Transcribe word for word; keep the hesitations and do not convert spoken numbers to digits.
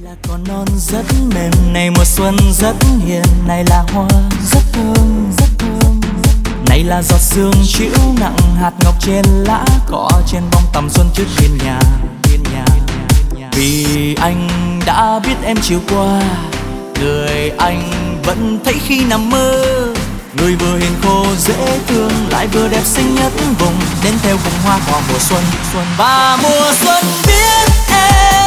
là con non rất mềm, này mùa xuân rất hiền, này là hoa rất thơm rất thơm, này là giọt sương chịu nặng hạt ngọc trên lá cỏ, trên bông tầm xuân trước hiên nhà hiên nhà. Vì anh đã biết em chiều qua, người anh vẫn thấy khi nằm mơ, người vừa hiền khô dễ thương lại vừa đẹp xinh nhất vùng, đến theo cùng hoa cỏ mùa xuân xuân và mùa xuân biết em